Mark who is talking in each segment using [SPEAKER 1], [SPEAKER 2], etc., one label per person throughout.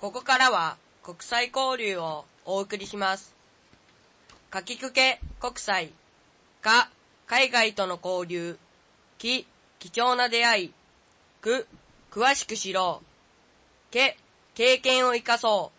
[SPEAKER 1] ここからは国際交流をお送りします。かきくけ国際。か、海外との交流。き、貴重な出会い。く、詳しく知ろう。け、経験を生かそう。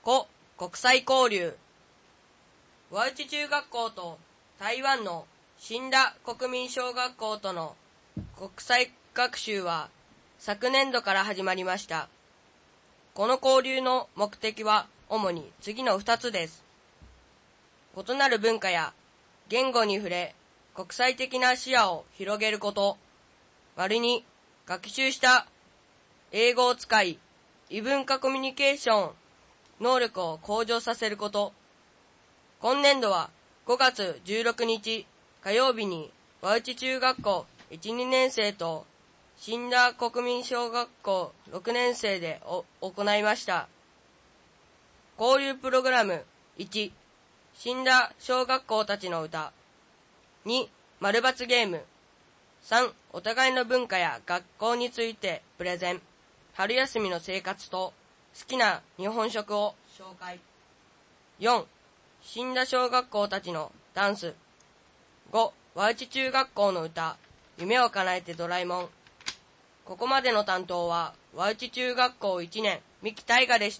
[SPEAKER 1] こ、国際交流。和内中学校と台湾の新田国民小学校との国際学習は昨年度から始まりました。この交流の目的は主に次の2つです。異なる文化や言語に触れ、国際的な視野を広げること。割に、学習した英語を使い、異文化コミュニケーション能力を向上させること。今年度は5月16日火曜日に和内中学校1、2年生と新田国民小学校6年生で行いました。交流プログラム1、新田小学校たちの歌。2、丸×ゲーム。3、お互いの文化や学校についてプレゼン。春休みの生活と好きな日本食を紹介。4、新田小学校たちのダンス。5、和内中学校の歌。夢を叶えてドラえもん。ここまでの担当は和内中学校1年三木大河でした。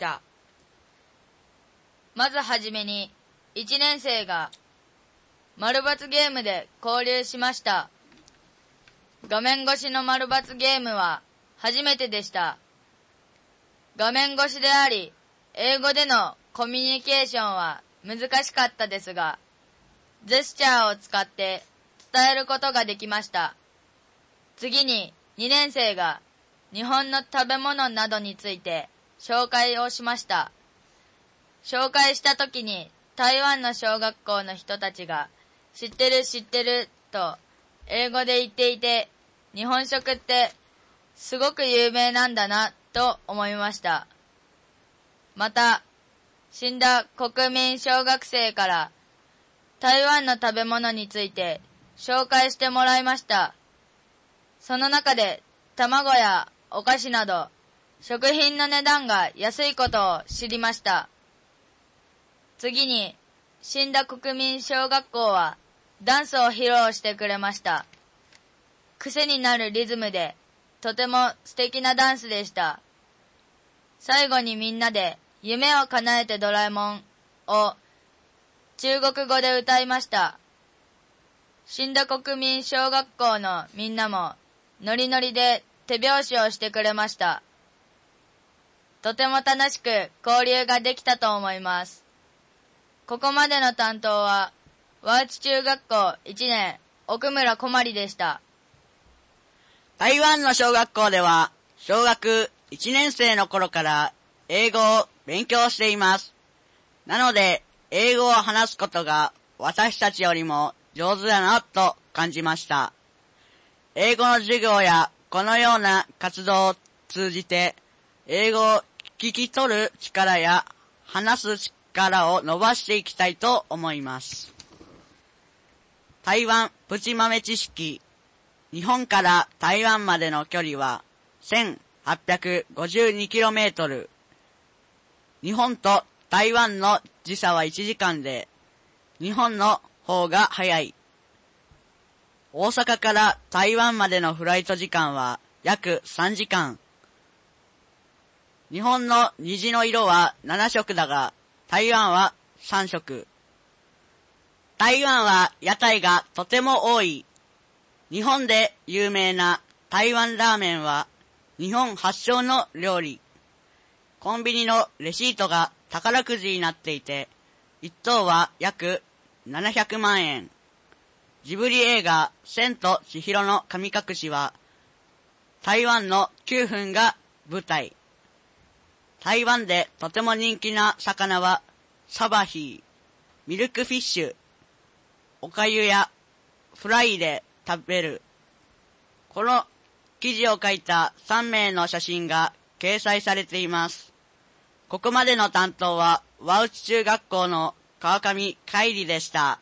[SPEAKER 2] まずはじめに1年生が丸×ゲームで交流しました。画面越しの丸×ゲームは初めてでした。画面越しであり、英語でのコミュニケーションは難しかったですが、ジェスチャーを使って伝えることができました。次に2年生が日本の食べ物などについて紹介をしました。紹介したときに台湾の小学校の人たちが知ってると英語で言っていて、日本食ってすごく有名なんだなと思いました。また、新田国民小学生から台湾の食べ物について紹介してもらいました。その中で卵やお菓子など食品の値段が安いことを知りました。次に新田国民小学校はダンスを披露してくれました。癖になるリズムでとても素敵なダンスでした。最後にみんなで夢を叶えてドラえもんを中国語で歌いました。新田国民小学校のみんなもノリノリで手拍子をしてくれました。とても楽しく交流ができたと思います。ここまでの担当は和内中学校1年奥村こまりでした。
[SPEAKER 3] 台湾の小学校では小学1年生の頃から英語を勉強しています。なので英語を話すことが私たちよりも上手だなと感じました。英語の授業やこのような活動を通じて英語を聞き取る力や話す力を伸ばしていきたいと思います。台湾プチ豆知識。日本から台湾までの距離は 1852km。日本と台湾の時差は1時間で、日本の方が早い。大阪から台湾までのフライト時間は約3時間。日本の虹の色は7色だが、台湾は3色。台湾は屋台がとても多い。日本で有名な台湾ラーメンは日本発祥の料理。コンビニのレシートが宝くじになっていて、1等は約700万円。ジブリ映画千と千尋の神隠しは台湾の9分が舞台。台湾でとても人気な魚はサバヒー、ミルクフィッシュ、おかゆやフライで食べる。この記事を書いた3名の写真が掲載されています。ここまでの担当は和内中学校の川上海里でした。